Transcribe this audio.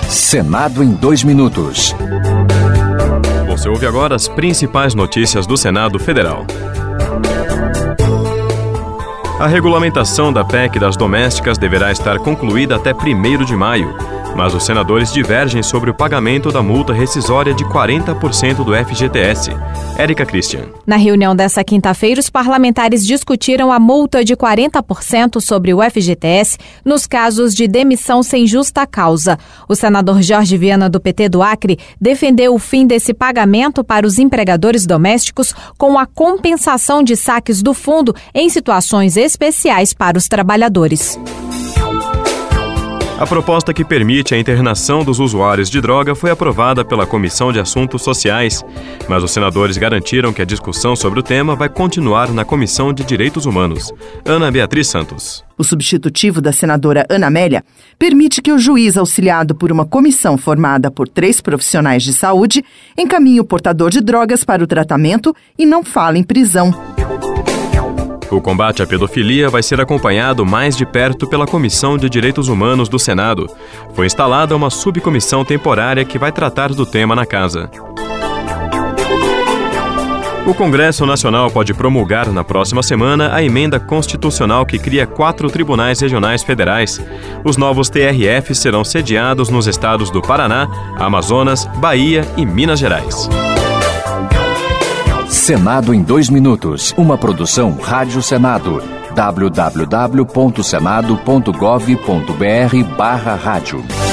Senado em 2 minutos. Você ouve agora as principais notícias do Senado Federal. A regulamentação da PEC das domésticas deverá estar concluída até 1º de maio, mas os senadores divergem sobre o pagamento da multa rescisória de 40% do FGTS. Érica Christian. Na reunião desta quinta-feira, os parlamentares discutiram a multa de 40% sobre o FGTS nos casos de demissão sem justa causa. O senador Jorge Viana, do PT do Acre, defendeu o fim desse pagamento para os empregadores domésticos com a compensação de saques do fundo em situações especiais para os trabalhadores. A proposta que permite a internação dos usuários de droga foi aprovada pela Comissão de Assuntos Sociais, mas os senadores garantiram que a discussão sobre o tema vai continuar na Comissão de Direitos Humanos. Ana Beatriz Santos. O substitutivo da senadora Ana Amélia permite que o juiz, auxiliado por uma comissão formada por 3 profissionais de saúde, encaminhe o portador de drogas para o tratamento e não fale em prisão. O combate à pedofilia vai ser acompanhado mais de perto pela Comissão de Direitos Humanos do Senado. Foi instalada uma subcomissão temporária que vai tratar do tema na casa. O Congresso Nacional pode promulgar na próxima semana a emenda constitucional que cria 4 tribunais regionais federais. Os novos TRFs serão sediados nos estados do Paraná, Amazonas, Bahia e Minas Gerais. Senado em 2 minutos. Uma produção Rádio Senado. www.senado.gov.br/rádio.